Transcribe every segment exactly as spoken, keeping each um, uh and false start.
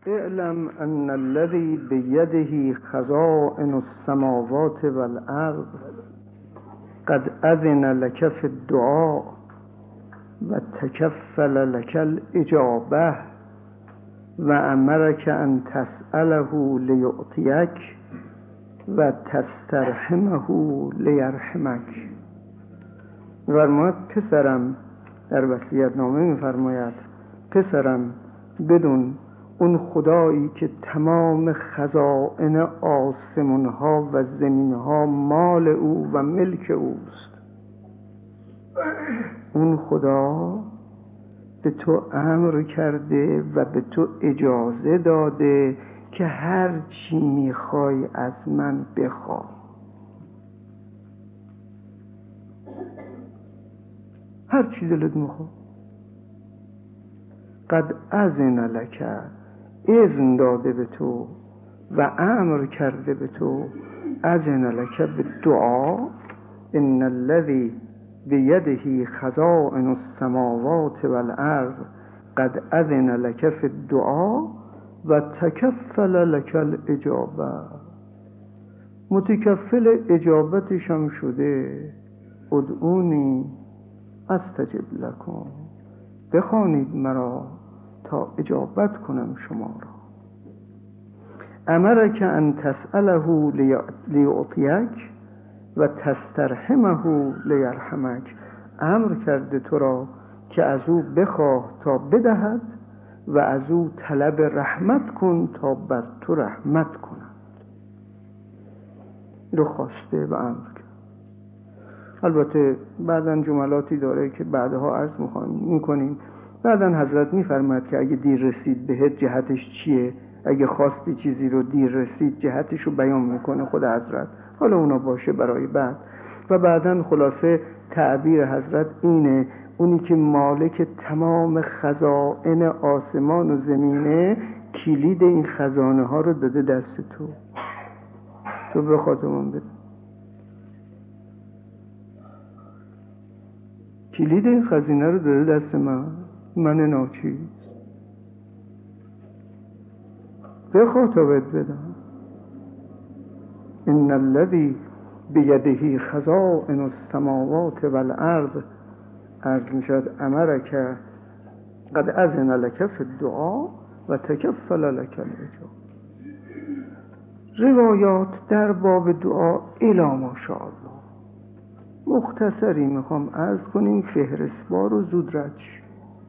اعلم ان الذي بيده خزائن السماوات والارض قد اذن لك في الدعاء و تکفل لك الاجابه و امرك ان تسأله لیعطیک و تسترحمه لیرحمک. فرماید پسرم، در وصیت نامه می‌فرماید پسرم بدون اون خدایی که تمام خزائن آسمان‌ها و زمین‌ها مال او و ملک اوست، اون خدا به تو امر کرده و به تو اجازه داده که هر چی میخوای از من بخواه. هر چی دلت میخواد. قد اذن لک، اذن داده به تو و امر کرده به تو. اذن لک به دعا. ان الذی بیده خزائن السماوات والارض قد اذن لک فی الدعا و تکفل لک الاجابه. متکفل اجابتش هم شده. ادعونی استجب لکم، بخوانید مرا تا اجابت کنم شما را. امرک ان تسأله لیعطیک و تسترحمه لیرحمک. امر کرده تو را که از او بخواه تا بدهد و از او طلب رحمت کن تا بر تو رحمت کند. رو خواسته و امر کرد. البته بعداً جملاتی داره که بعدها عرض میکنیم. بعداً حضرت میفرماید که اگه دیر رسید بهت جهتش چیه، اگه خواستی چیزی رو دیر رسید جهتش رو بیان میکنه خود حضرت. حالا اونا باشه برای بعد. و بعداً خلاصه تعبیر حضرت اینه، اونی که مالک تمام خزائن آسمان و زمینه، کلید این خزانه ها رو داده دست تو. تو به خاطرمون بده. کلید این خزینه رو داده دست من، من ناچیز. بخواه تا بهت بدم. ان الذی بیده خزائن السماوات والارض، عرض میشد امرک قد اذن لک فی الدعا و تکفل لک الاجابه. روایات در باب دعا الی ماشاءالله مختصری میخوام عرض کنیم، فهرستوار و زود رد شیم.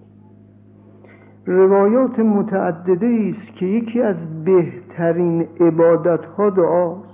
روایات متعدده است که یکی از بهترین عبادت ها دعاست.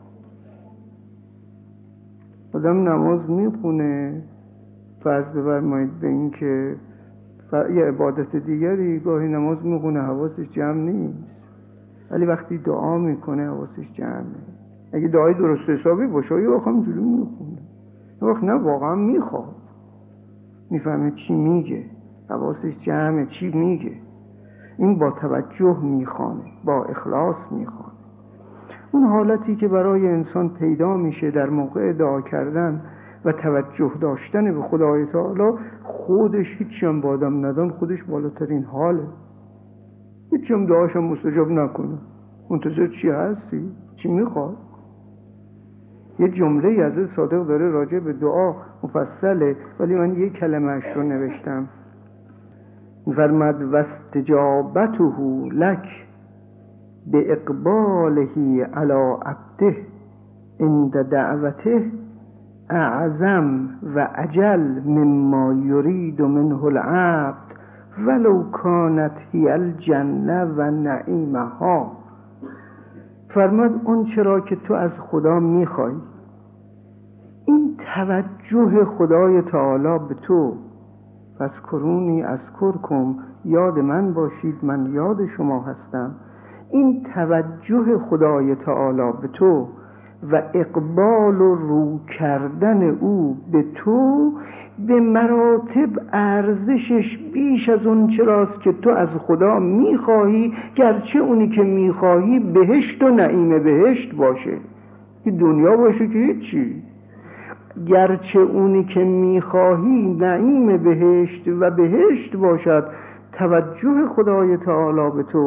آدم نماز میخونه، فرض بفرمایید به این که یه عبادت دیگری، گاهی نماز میخونه حواسش جمع نیست، ولی وقتی دعا میکنه حواسش جمعه. اگه دعای درست حسابی باشه یه وقت همجوری میخونه، یه وقت نه واقعا میخواد، میفهمه چی میگه، حواسش جمعه چی میگه. این با توجه میخوانه، با اخلاص میخوانه. اون حالتی که برای انسان پیدا میشه در موقع دعا کردن و توجه داشتن به خدای تعالی، خودش هیچی هم با آدم ندان خودش بالاترین حاله. هیچی هم دعاش هم مستجاب نکنه، منتظر چی هستی؟ چی میخواد؟ یه جمله از صادق داره راجع به دعا مفصله، ولی من یک کلمه اش رو نوشتم. فرمد و استجابته لک به اقباله علی عبده عند دعوته اعظم و اجل مما یرید منه العبد ولو کانت هی الجنه و نعیمها. فرماد اون چرا که تو از خدا میخوای، این توجه خدای تعالی به تو، پس کرونی اذکرکم، یاد من باشید من یاد شما هستم. این توجه خدای تعالی به تو و اقبال و رو کردن او به تو به مراتب ارزشش بیش از اون چراست که تو از خدا میخواهی، گرچه اونی که میخواهی بهشت و نعیم بهشت باشه، که دنیا باشه که هیچی. گرچه اونی که میخواهی نعیم بهشت و بهشت باشد، توجه خدای تعالی به تو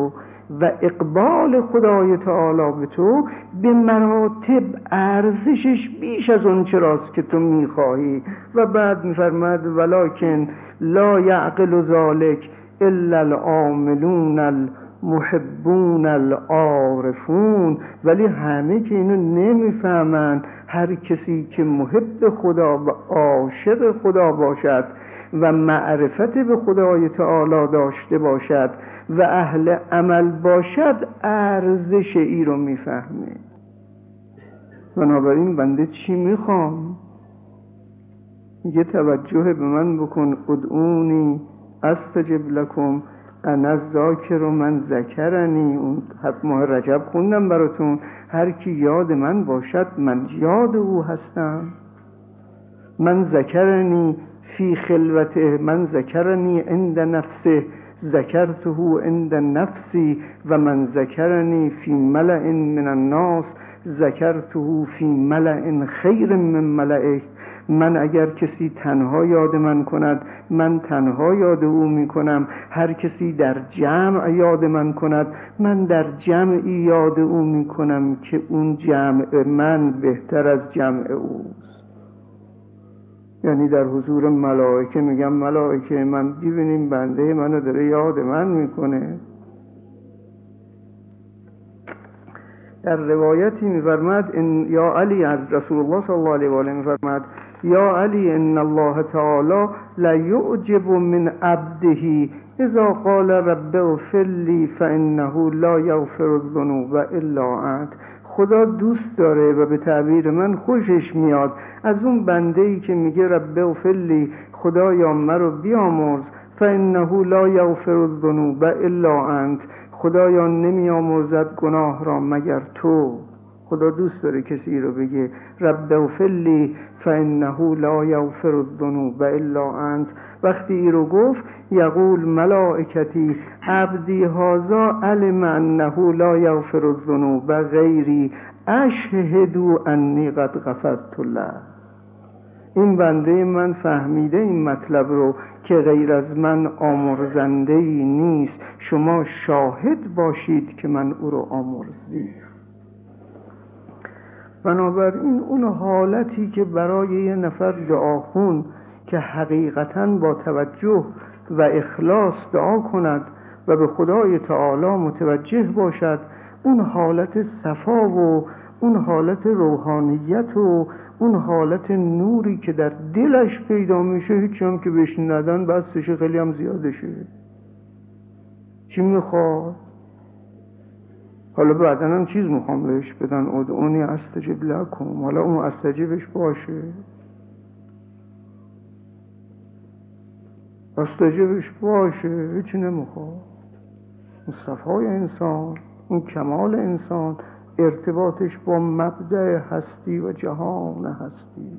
و اقبال خدای تعالی به تو به مراتب ارزشش بیش از اون چراست که تو میخواهی. و بعد میفرماد ولکن لا یعقل ذلک الا العاملون المحبون العارفون، ولی همه که اینو نمیفهمن. هر کسی که محب خدا و عاشق خدا باشد و معرفت به خدای تعالی داشته باشد و اهل عمل باشد ارزش ای رو میفهمه. بنابراین بنده چی میخوام؟ یه توجه به من بکن. ادعونی استجب لکم انا الذاکر من ذکرنی. اون هفت ماه رجب خوندم براتون. هر کی یاد من باشد من یاد او هستم. من ذکرنی فی خلوته، من ذکرنی عند نفسه ذکرته عند نفسی، و من ذکرنی فی ملأ من الناس ذکرته فی ملأ خیر من ملئه. من اگر کسی تنها یاد من کند من تنها یاد او می کنم. هر کسی در جمع یاد من کند من در جمعی یاد او می کنم که اون جمع من بهتر از جمع اوست. یعنی در حضور ملائکه میگم ملائکه من ببینیم بنده منو داره یاد من میکنه. در روایتی میفرماد ان یا علی، از رسول الله صلی الله علیه و آله میفرماد یا علی ان الله تعالی لا یعجب من عبده اذا قال رب اغفر لی فانه لا یغفر الذنوب الا انت. خدا دوست داره و به تعبیر من خوشش میاد از اون بنده‌ای که میگه رب اغفر لی، خدایا مرا بیامرز، فانه لا یغفر الذنوب الا انت، خدایا نمیامرزد گناه را مگر تو. خدا دوست داره کسی رو بگه رب اغفر لی فانه لا یغفر الذنوب الا انت. وقتی ای رو گفت یقول ملائکتی عبدی هذا علم انه لا یغفر الذنوب غیری اشهدوا انی قد غفرت له. این بنده من فهمیده این مطلب رو که غیر از من آمرزنده ای نیست، شما شاهد باشید که من او رو آمرزید. بنابراین اون حالتی که برای یه نفر دعاخون که حقیقتاً با توجه و اخلاص دعا کند و به خدای تعالی متوجه باشد، اون حالت صفا و اون حالت روحانیت و اون حالت نوری که در دلش پیدا میشه، هیچی هم که بهش ندن بسش خیلی هم زیاده شه. چی میخواد؟ حالا بعدا هم چیز میخوام بهش بدن ادعونی استجب لکم، حالا اون استجبش باشه، استجبش باشه، هیچی نمیخواد. اون صفای انسان، اون کمال انسان ارتباطش با مبدأ هستی و جهان هستی.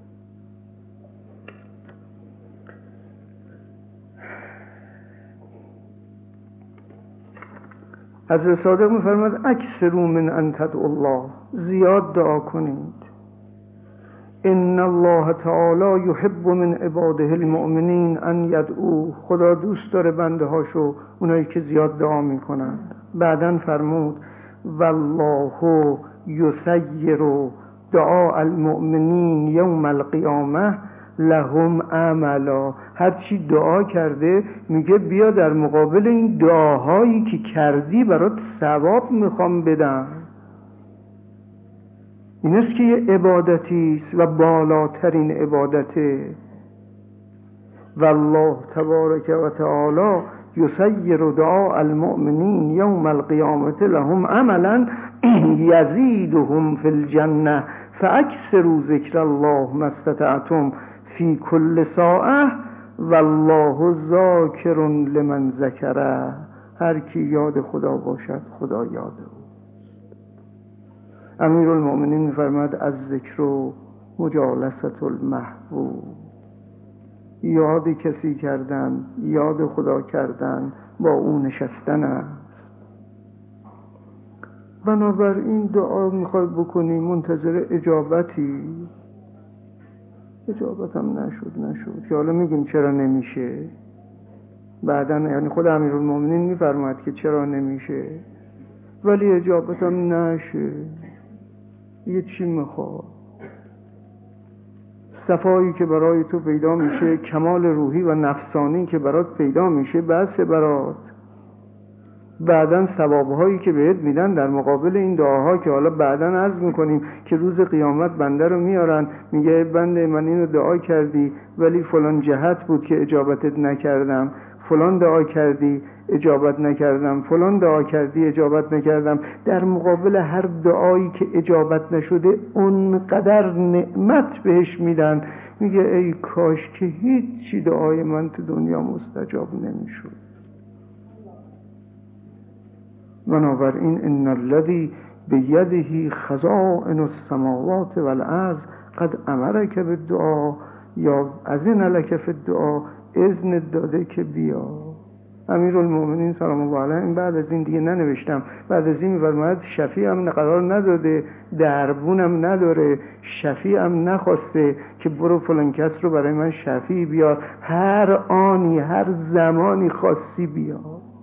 حضرت صادق می‌فرماد اکثروا من ان تدعوا الله، زیاد دعا کنید. ان الله تعالی یحب من عباده المؤمنین ان یدعوا، خدا دوست داره بنده هاشو اونایی که زیاد دعا میکنن. بعدن فرمود والله یسیر دعاء المؤمنین یوم القیامه لهم عملا. هر چی دعا کرده میگه بیا در مقابل این دعاهایی که کردی برات ثواب میخوام بدم. این است که یه عبادتی است و بالاترین عبادته. والله تبارک و تعالی یسیر دعاء المؤمنین یوم القیامة لهم عملا یزیدهم فی الجنه فاکثروا ذکر الله ما استطعتم فی کل ساعه والله ذاکر لمن ذکره. هر کی یاد خدا باشد خدا یاد او. امیر المؤمنین می‌فرماد از ذکر و مجالست المحبوب، یاد کسی کردن، یاد خدا کردن، با او نشستن است. بنابراین دعا میخوای بکنی منتظر اجابتی، اجابت هم نشد نشد که حالا میگیم چرا نمیشه. بعداً یعنی خود امیرالمومنین میفرماید که چرا نمیشه، ولی اجابتم نشه. یه چی میخواد؟ صفایی که برای تو پیدا میشه، کمال روحی و نفسانی که برات پیدا میشه، بسه برات. بعدن ثوابهایی که بهت میدن در مقابل این دعاها که حالا بعدن عرض میکنیم که روز قیامت بنده رو میارن، میگه بنده من اینو دعا کردی ولی فلان جهت بود که اجابتت نکردم، فلان دعا کردی اجابت نکردم، فلان دعا کردی اجابت نکردم. در مقابل هر دعایی که اجابت نشده اونقدر نعمت بهش میدن، میگه ای کاش که هیچی دعای من تو دنیا مستجاب نمیشد. بنابراین ان الذی بیده خزائن السماوات والارض قد امرک بالدعا، یا اذن لک فی الدعا، اذن داده که بیا. امیرالمومنین سلام الله علیه بعد از این دیگه ننوشتم، بعد از این می‌فرماید شفیع هم قرار نداده، دربونم نداره، شفیع هم نخواسته که برو فلان کس رو برای من شفیع بیار، هر آنی هر زمانی خاصی بیار.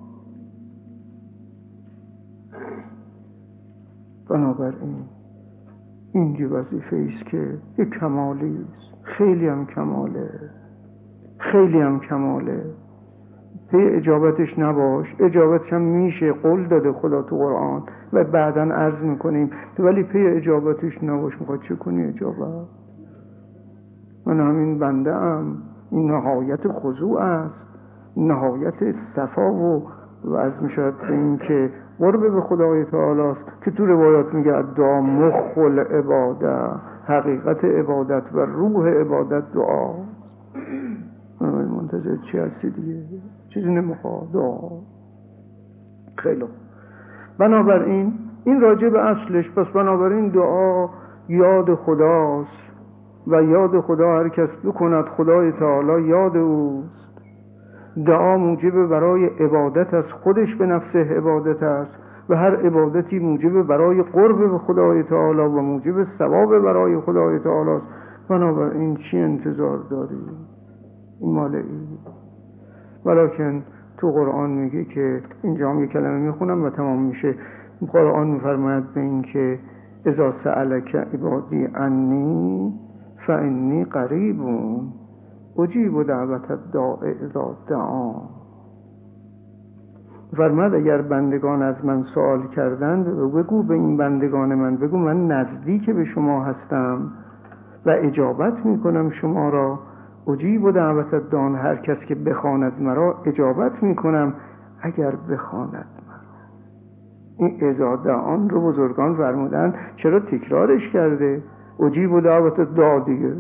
بنابراین این یه وظیفه ایست که یه کمالی است، خیلی هم کماله، خیلی هم کماله. پی اجابتش نباش، اجابتش هم میشه، قول داده خدا تو قرآن و بعداً عرض میکنیم، ولی پی اجابتش نباش. میخواد چه کنی اجابت؟ من همین بنده ام، این نهایت خضوع است، نهایت صفا و و از میشود به این که قرب به خدای تعالی است که تو روایات میگه دعا مخ العباده، حقیقت عبادت و روح عبادت دعا. من منتظر چی هستی دیگه؟ چیزی نمیخواد، دعا. خیلی بنابراین این راجع به اصلش. پس بنابراین دعا یاد خداست و یاد خدا هر کس بکند خدای تعالی یاد اوست. دعا موجب برای عبادت از خودش به نفسه عبادت است و هر عبادتی موجب برای قرب به خدای تعالی و موجب ثواب برای خدای تعالی است. بنابراین چی انتظار داری؟ این مال این. ولیکن تو قرآن میگه که اینجا هم یه کلمه میخونم و تمام میشه. قرآن میفرماید به این که اذا سألک عبادی عنی فانی قریب اجیب دعوت الداع اذا دعان. فرمود اگر بندگان از من سوال کردند بگو به این بندگان من، بگو من نزدیک به شما هستم و اجابت میکنم شما را. اجیب دعوت الداع، هر کس که بخواند مرا اجابت میکنم اگر بخواند مرا. این اذا دعان رو بزرگان فرمودن، چرا تکرارش کرده؟ اجیب دعوت الداع دیگه،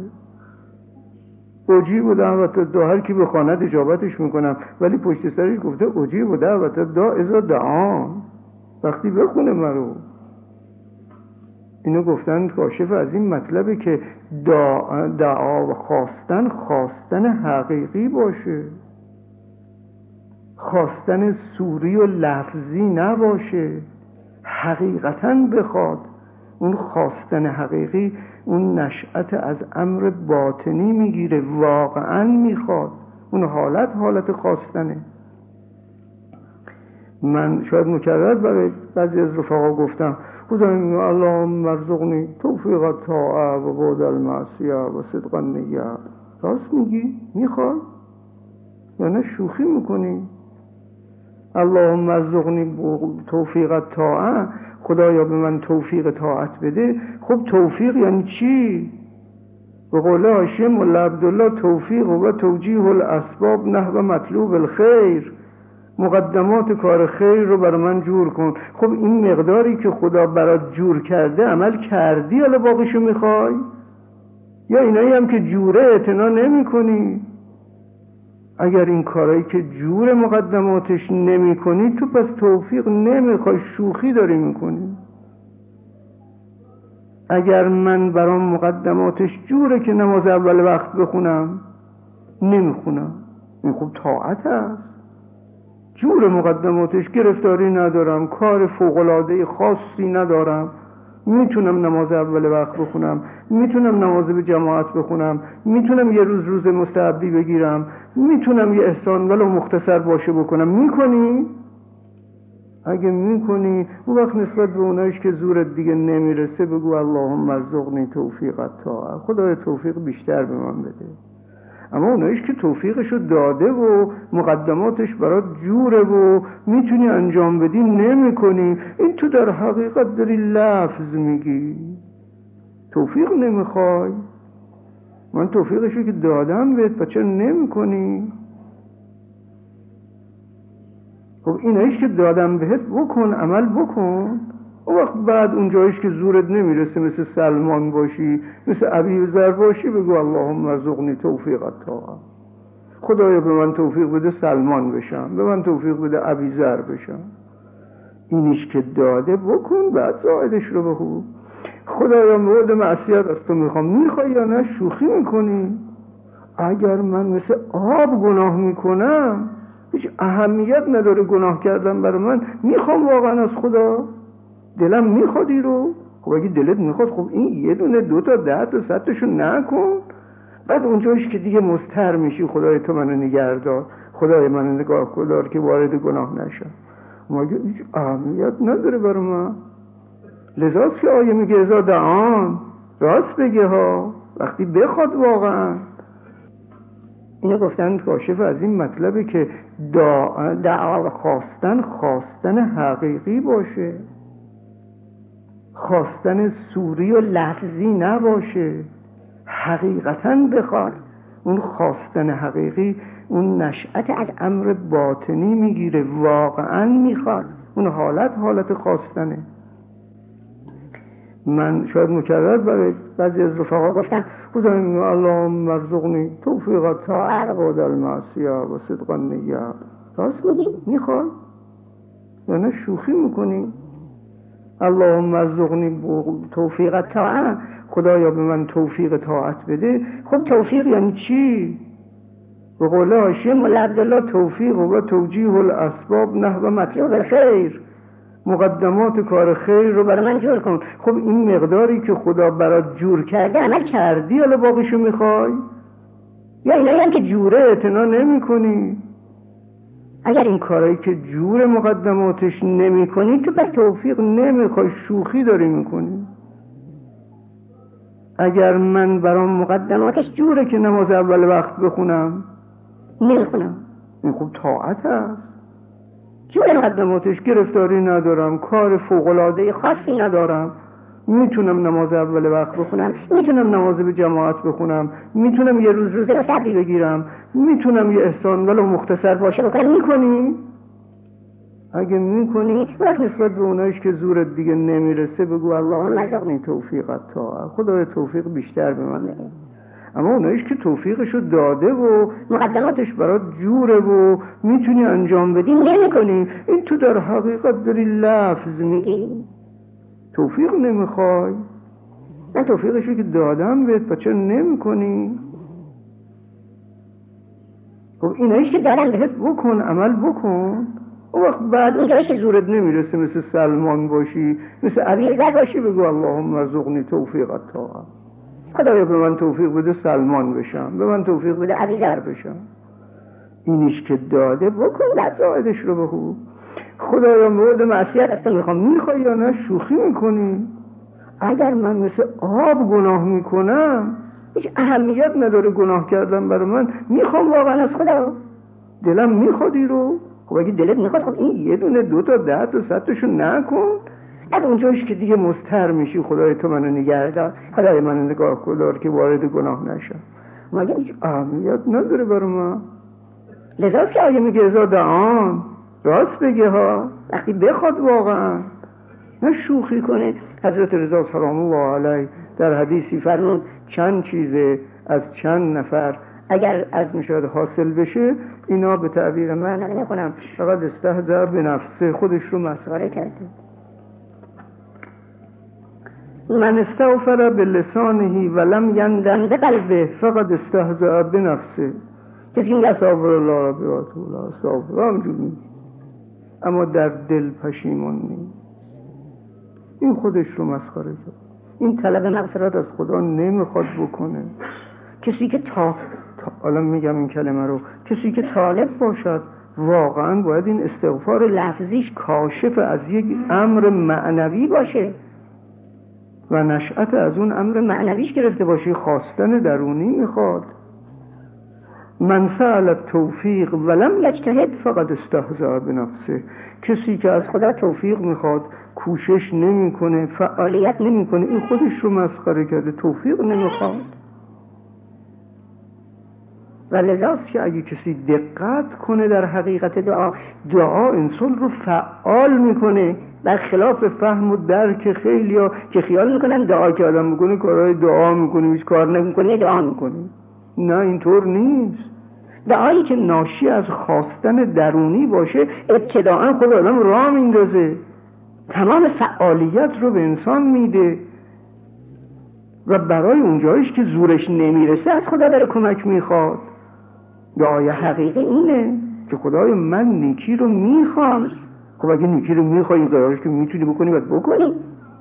اجیب دعوت الداع، هر کی بخواند اجابتش میکنم، ولی پشت سرش گفته اجیب دعوت الداع اذا دعان، وقتی بخونه مرو. اینو گفتن کاشف از این مطلبه که دعا, دعا و خواستن خواستن حقیقی باشه، خواستن سوری و لفظی نباشه، حقیقتاً بخواد. اون خواستن حقیقی اون نشأت از امر باطنی میگیره، واقعاً میخواد، اون حالت حالت خواستنه. من شاید مکرر برای بعضی از رفقا گفتم، خدایم اللهم ارزقنی توفیق الطاعه و بعد المعصیه و صدق النیه. راست میگی؟ میخوای؟ یا نه شوخی میکنی؟ اللهم ارزقنی توفیق الطاعه، خدایا به من توفیق طاعت بده. خب توفیق یعنی چی؟ به قول حاشیه مولا عبدالله، توفیق و توجیه الاسباب نحو مطلوب الخیر، مقدمات کار خیر رو برای من جور کن. خب این مقداری که خدا برات جور کرده عمل کردی، حالا باقیشو میخوای؟ یا اینایی هم که جوره اعتنا نمی کنی؟ اگر این کارایی که جور مقدماتش نمی کنی تو پس توفیق نمیخوای، شوخی داری میکنی. اگر من برام مقدماتش جوره که نماز اول وقت بخونم، نمیخونم، این خوب طاعت است. جور مقدماتش گرفتاری ندارم، کار فوق‌العاده خاصی ندارم، میتونم نماز اول وقت بخونم، میتونم نماز به جماعت بخونم، میتونم یه روز روز مستحبی بگیرم، میتونم یه احسان ولو مختصر باشه بکنم. میکنی؟ اگه میکنی اون وقت نسبت به اونایش که زورت دیگه نمیرسه بگو اللهم ارزقنی توفیقت طاعه، خدای توفیق بیشتر به من بده. اما اونایش که توفیقشو داده و مقدماتش برات جوره و میتونی انجام بدی نمی کنی، این تو در حقیقت داری لفظ میگی، توفیق نمیخوای. من توفیقشو که دادم بهت، پس چرا نمی کنی؟ خب اینایش که دادم بهت بکن، عمل بکن. اون وقت بعد اون جایش که زورت نمیرسه مثل سلمان باشی، مثل ابیذر باشی، بگو اللهم ارزقنی توفیقت طاعه، خدایا به من توفیق بده سلمان بشم، به من توفیق بده ابیذر بشم. اینیش که داده بکن، بعد زائدش رو بخو. خدایا مورد معصیت از تو میخوام، میخوای یا نه؟ شوخی میکنی؟ اگر من مثل آب گناه میکنم هیچ اهمیت نداره گناه کردم برای من، میخوام واقعا از خدا، دلم میخوادی رو. خب اگه دلت میخواد، خب این یه دونه دو تا ده تا صد تاشو نکن. بعد اونجایش که دیگه مضطر میشی خدای تو منو نگهدار، خدای منو نگاه کن که وارد گناه نشم، مگه هیچ اهمیت نداره برای من؟ لذاست که آیه میگه ازا دعان، راست بگه ها، وقتی بخواد واقعا. اینو گفتن کاشف از این مطلبه که دعا, دعا خواستن خواستن حقیقی باشه، خواستن سوری و لفظی نباشه، حقیقتاً بخواد. اون خواستن حقیقی اون نشأت از امر باطنی میگیره، واقعاً میخواد، اون حالت حالت خواستنه. من شاید مکرر برای بعضی از رفقا گفتم خدای میگه اللهم ارزقنی توفیق طاعه و المعصیه و صدق النیه. راست میگی؟ میخوای یا نه شوخی میکنی؟ اللهم ارزقنی توفیق طاعه، خدایا به من توفیق طاعت بده. خب توفیق یعنی چی؟ به قول حاشیه مولا عبدالله، توفیق و توجیه الاسباب نحو مطلوب الخیر، مقدمات کار خیر رو برای من جور کن. خب این مقداری که خدا برات جور کرده عمل کردی، حالا باقیشو میخوای؟ یا اینایی هم که جوره اعتنا نمی کنی؟ اگر این کارایی که جور مقدماتش نمی کنی تو پس توفیق نمیخوای، شوخی داری میکنی. اگر من برام مقدماتش جوره که نماز اول وقت بخونم، نمیخونم، این خوب طاعت هست. جور مقدماتش گرفتاری ندارم، کار فوق‌العاده خاصی ندارم، میتونم نماز اول وقت بخونم، میتونم نماز به جماعت بخونم، میتونم یه روز روز مستحبی بگیرم، میتونم یه احسان ولو مختصر باشه بکنم. میکنی؟ اگه میکنی وقت نسبت به اونایش که زورت دیگه نمیرسه بگو اللهم ارزقنی توفیقت طاعه، خدای توفیق بیشتر به من بده. اما اونایش که توفیقشو داده و مقدماتش برات جوره و میتونی انجام بدی نمیکنی، این تو در حقیقت داری لفظ میگی، توفیق نمیخوای. من توفیقشو که دادم بهت، پس چرا نمیکنی؟ خب اینایش که دادم بهت بکن، عمل بکن. اون وقت بعد اونجایش که زورت نمیرسه مثل سلمان باشی، مثل ابیذر باشی، بگو اللهم ارزقنی توفیقت طاعه، خدایا به من توفیق بده سلمان بشم، به من توفیق بده ابیذر بشم. اینیش که داده بکن، بعد زائدش رو بخو. خدایا مورد معصیت از تو میخوام، میخوای یا نه؟ شوخی میکنی؟ اگر من مثل آب گناه میکنم هیچ اهمیت نداره گناه کردم برای من، میخوام واقعا از خدا، دلم میخوادی رو. خب اگه دلت میخواد، خب این یه دونه دو تا ده تا صد تاشو نکن. بعد اونجاش که دیگه مضطر میشی خدای تو منو نگهدار، خدای منو نگاه کن که وارد گناه نشم، مگه هیچ اهمیت نداره برای من؟ لذاست که آیه میگه ازا دعان، راست بگه ها، وقتی بخواد واقعا، نه شوخی کنه. حضرت رضا سلام الله علیه در حدیثی فرمود چند چیزه از چند نفر اگر از میشد حاصل بشه، اینا به تعبیر من نمیخونم فقط استهزاء به نفسه، خودش رو مسخره کرده. من استغفر بلسانه ولم یندن بقلبه فقط استهزاء به نفسه. کسی میگه استغفر الله ربی و اتوب الیه، استغفر همینجور میگه، اما در دل پشیمون نیست. این خودش رو مسخره کرد. این طلب مغفرت از خدا نمیخواد بکنه. کسی که تا حالا میگم این کلمه رو، کسی که طالب باشد واقعا باید این استغفار لفظیش کاشف از یک امر معنوی باشه و نشأت از اون امر معنویش گرفته باشه. خواستن درونی میخواد. من سأل التوفیق ولم یجتهد فقد استهزأ بنفسه. کسی که از خدا توفیق میخواد کوشش نمیکنه، فعالیت نمیکنه، این خودش رو مسخره کرده، توفیق نمیخواد. و لذاست که اگه کسی دقت کنه در حقیقت دعا، دعا انسان رو فعال میکنه، برخلاف فهم و درک خیلی ها که خیال میکنن دعا که آدم میکنه کارهای دعا میکنه، هیچ کار نمیکنه دعا میکنه. نه اینطور نیست. دعایی که ناشی از خواستن درونی باشه ابتداعا خود آدم راه میندازه، تمام فعالیت رو به انسان میده و برای اونجایش که زورش نمیرسه از خدا داره کمک میخواد. دعای حقیقی اینه که خدای من نیکی رو میخوام. خب اگه نیکی رو میخوایی قرارش که میتونی بکنی باید بکنی.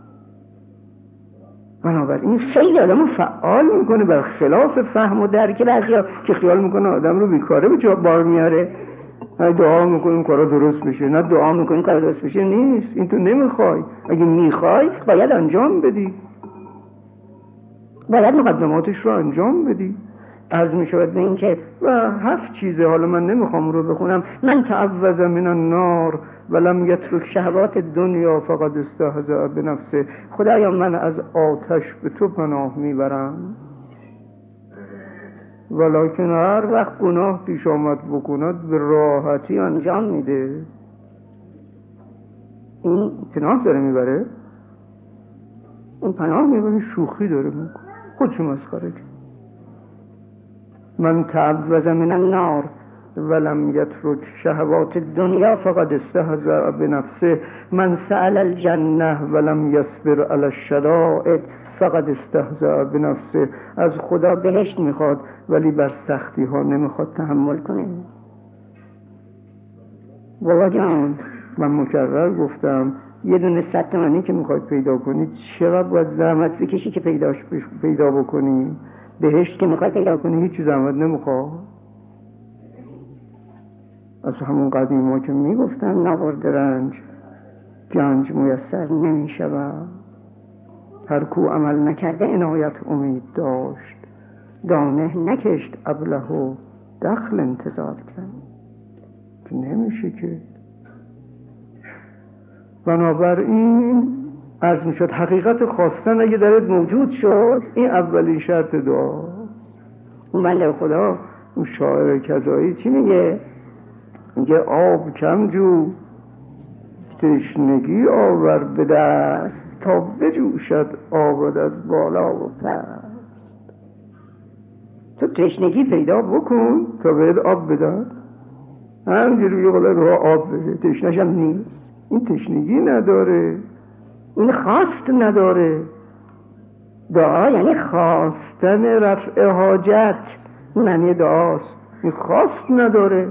بنابراین خیلی آدم رو فعال میکنه، برخلاف فهم و درک بعضیا که خیال میکنه آدم رو بیکاره به جا بار میاره. نه دعا میکنیم کارا درست بشه، نه دعا میکنیم کارا درست بشه. نیست، این تو نمیخوای. اگه میخوای باید انجام بدی، باید مقدماتش رو انجام بدی. عرض میشود به این که و هفت چیزه، حالا من نمیخوام رو بخونم. من تعوذ من النار ولم یترک شهوات دنیا فقد استهزأ بنفسه. خدایا من از آتش به تو پناه میبرم، ولکن هر وقت گناه پیش آمد بکند به راحتی انجام میده. این پناه داره میبره، این پناه میبره شوخی داره میکنه، خودشو مسخره کرد. من تعوذ من النار ولم یترک شهوات الدنیا فقد استهزأ بنفسه. من سأل الجنة ولم یصبر علی الشدائد فقد استهزأ بنفسه. از خدا بهشت میخواد ولی بر سختی ها نمیخواد تحمل کنه. بابا جان من مکرر گفتم یه دونه صد تومانی که میخواید پیدا کنید چقدر باید زحمت بکشی که پیداش پیدا بکنی. بهشت که میخواد پیدا کنی هیچ زحمت نمیخواد. از همون قدیم ها که میگفتن نبرد رنج گنج میسر نمیشود. هر کو عمل نکرده عنایت امید داشت، دانه نکشت ابله و دخل انتظار کرد. که نمیشه که. بنابراین عرض میشد حقیقت خواستن اگه درت موجود شد این اولین شرط دعا. اون بنده خدا اون شاعر کذایی چی میگه؟ میگه آب کم جو تشنگی آور به دست تا بجوشد آبد از بالا و پست. تو تشنگی پیدا بکن تا بهت آب بدن. همینجوری یه قدر رو آب بده، تشنش هم نیست. این تشنگی نداره، این خواست نداره. دعا یعنی خواستن رفع حاجت، این معنی دعاست. این خواست نداره.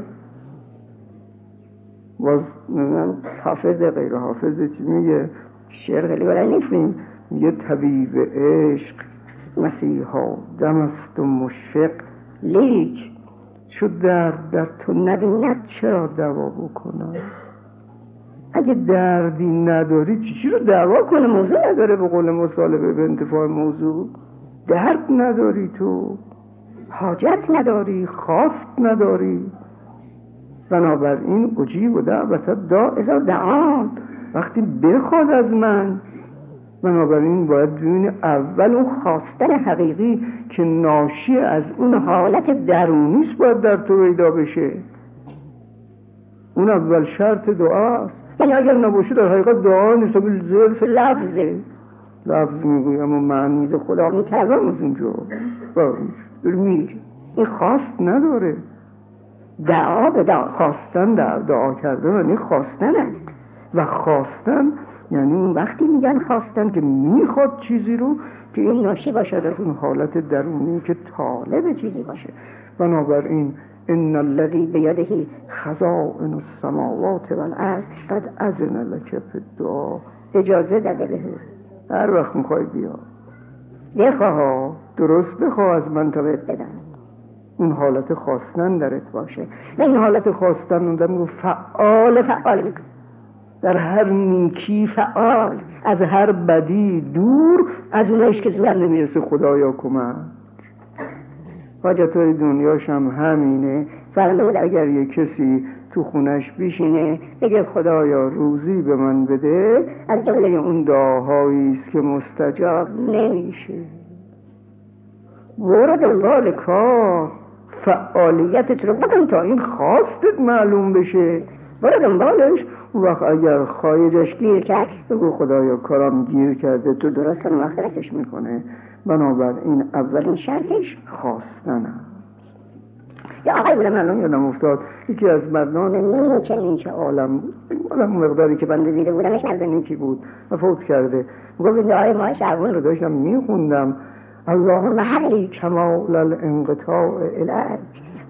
باز حافظ غیر حافظ چی میگه؟ شعر خیلی برای نیستیم. میگه طبیب عشق مسیحا دم است و مشفق، لیک شد درد در تو نبیند چرا دوا بکنم. اگه دردی نداری چی چی رو دوا کنه؟ موضوع نداره. به قول مصالحه به انتفاع موضوع درد نداری، تو حاجت نداری، خواست نداری. بنابراین اجیب و دعوت دا ازا دعان، وقتی بخواد از من. بنابراین باید ببینی اول اون خواستن حقیقی که ناشی از اون حالت درونیست باید در تو پیدا بشه. اون اول شرط دعاست. یعنی اگر نباشه در حقیقت دعا نیست، بل زلف لفظه. لفظ میگوی اما معنیز خدا میترم از اونجا داره میگه. این خواست نداره. دعا به دعا خواستن، دعا, دعا کردن یعنی خواستن است. و خواستن یعنی اون وقتی میگن خواستن که میخواد چیزی رو که این ناشی باشد از اون حالت درونی که طالب چیزی باشه. بنابراین ان الذی بیده خزائن السماوات والارض قد اذن لک فی الدعا. اجازه داده به هر وقت میخوای بیا بخواه، درست بخواه از من تا بهت بدم. اون حالت خواستن درت باشه و این حالت خواستن اون رو فعال فعال میکن، در هر نیکی فعال، از هر بدی دور، از اونش که زور نمیرسه خدایا کمک. حاجتهای دنیاش هم همینه. فرمود اگر یه کسی تو خونش بیشینه بگه خدایا روزی به من بده، از جمله اون دعاهایی است که مستجاب نمیشه. برو دنبال کار، فعالیتت رو بکن تا این خواستت معلوم بشه، برو دنبالش. اون وقت اگر خواهیجش گیر کرد بگو خدایا کارم گیر کرده، تو درست اون وقت رسش میکنه. بنابراین اولین شرطش خواستنه. یا آقای بودم الان یادم افتاد یکی از مردان نیچه نیچه عالم بود، عالم مقداری که بنده دیده بودمش مرد نیکی بود و فوت کرده. گفت این دعای ماه شعبان رو داشتم میخوندم، اللهم حقی کمال الانقطاع الیک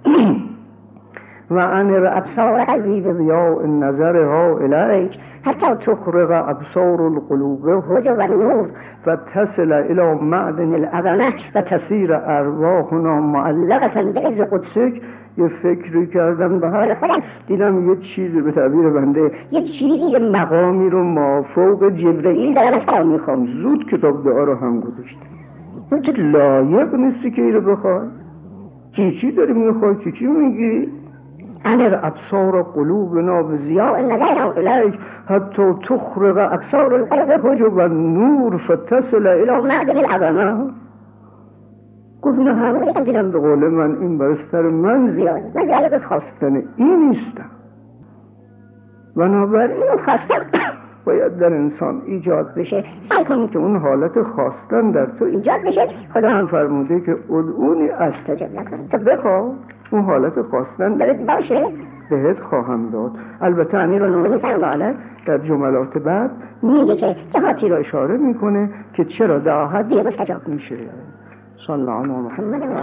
و انر ابصار قلبی به ضیاء نظرها الیک حتی تخرق ابصار القلوب حجب النور فتصل الى معدن العظمه و تصیر ارواحنا معلقه بعز قدسک. یه فکری کردم به حال خودم، دیدم یه چیزی به تعبیر بنده یه چیزی یه مقامی رو ما فوق جبرئیل دارم از خواهم میخوام. زود کتاب دعا رو هم گذاشتم. تو لایق نیستی که ای رو بخوای، چی چی داری میخوای، چی چی میگی؟ انر ابصار قلوبنا بضیاء نظرها الیک حتی تخرق ابصار القلب حجب النور فتصل الی معدن العظمه. گفت اینو همه بشتم دیدم به قول من این برای سر من زیاد، من زیاده به خواستن این نیستم. بنابراین خواستم باید در انسان ایجاد بشه. سعی کنیم که اون حالت خواستن در تو ایجاد بشه. خدا هم فرموده که ادعونی استجب لکم، تو بخواه اون حالت خواستن درت باشه بهت خواهم داد. البته امیرالمومنین صلی الله علیه در جملات بعد میگه که جهاتی را اشاره میکنه که چرا دعاها دیر مستجاب میشه. صلی الله علیه محمد و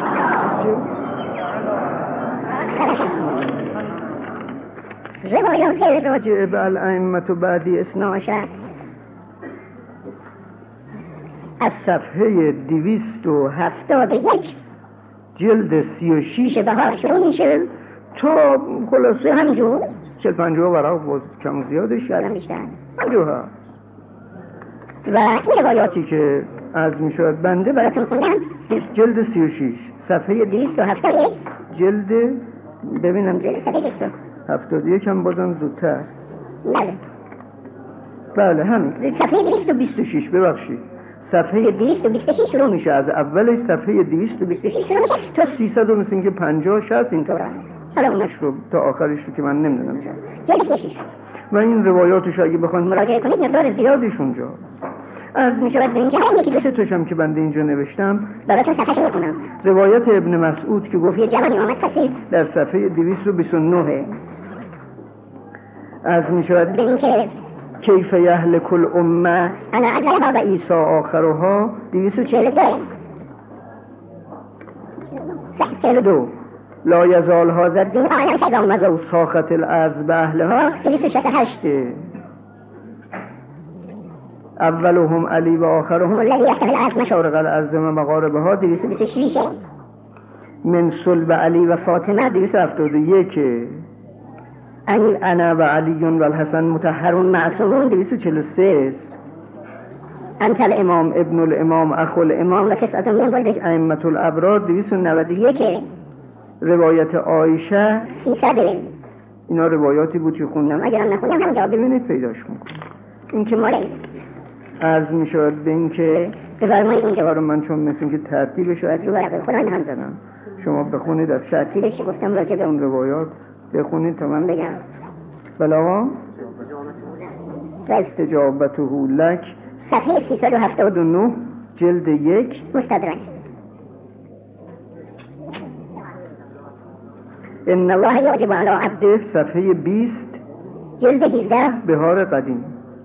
روایات راجع به الائمه بعدی اثنا عشر از صفحه دویست و هفتاد و یک جلد سی و شیش بهار شروع میشه تا خلاصه همجور چل پنجاه ورق باز کم و زیادش شدن بیشتر همجور هست. و این روایاتی که از میشود بنده براتون خوندم جلد سی و شیش صفحه دویست و هفتاد و یک جلد ببینم جلد صفحه دویست و هفتاد و یک هم بازم زودتر. بله بله همین صفحه دویست و بیست و شش ببخشید صفحه دویست و بیست و شش شروع میشه. از اولش صفحه دویست و بیست و شش شروع میشه تا سیصد و مثل اینکه پنجاه شصت اینطور هست. حالا اونش رو تا آخرش رو که من نمیدونم جلد سی و شش و این روایاتش اگه بخوان مراجعه کنید مقدار زیادیش اونجا از میشود به اینکه یکی دو سه تاشم که بنده اینجا نوشتم براتون صفحه‌شو بخونم. روایت ابن مسعود که گفت یه جوانی آمد فسید در صفحه دویست و بیست و نه از میشود به اینکه کیف یهلک الامه انا اولها و عیسی آخرها دویست و چهل و دو چهل و دو لا یزال هذا الدین قائما کذا مزو ساخت الارض به اهلها دویست و شصت و هشت اولهم علی و آخرهم الذی یحتمل الارض مشارق الارض و مغاربها دویست و بیست و شش من صلب علی و فاطمه دویست و هفتاد و یک ان انا و علی و الحسن مطهرون معصومون دویست و چهل و سه انت الامام ابن الامام اخو الامام و تسعة من ولد ائمة الابرار دویست و نود و یک روایت عایشه سیصد. اینا روایاتی بود که خوندم، اگرم نخوندم همونجا ببینید پیداش میکنم. این که مال عرض میشود به این که بفرمایید اینجا رو من چون مثل که ترتیبش رو از رو ورقه خودم هم زدم، شما بخونید از ترتیبش گفتم راجع به اون روایات بخونید تا من بگم. بلا استجابته لک صفحه سیصد و هفتاد و نه جلد یک مستدرک. ان الله یعجب علی عبده صفحه بیست جلد هجده بهار قدیم.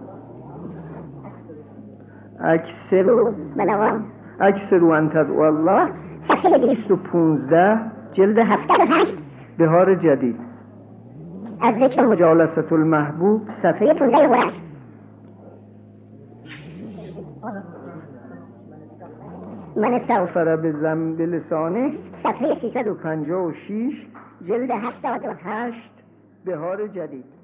اکثر بلا اکثر و انتد و الله صفحه بیست و پونزده جلد هفتاد و هشت بهار جدید از ذکر مجالست المحبوب صفحه پانزده هورش. من استغفر به ذنب لسانه صفحه سیصد و پنجاه و شش جلد هفتاد و هشت بهار جدید.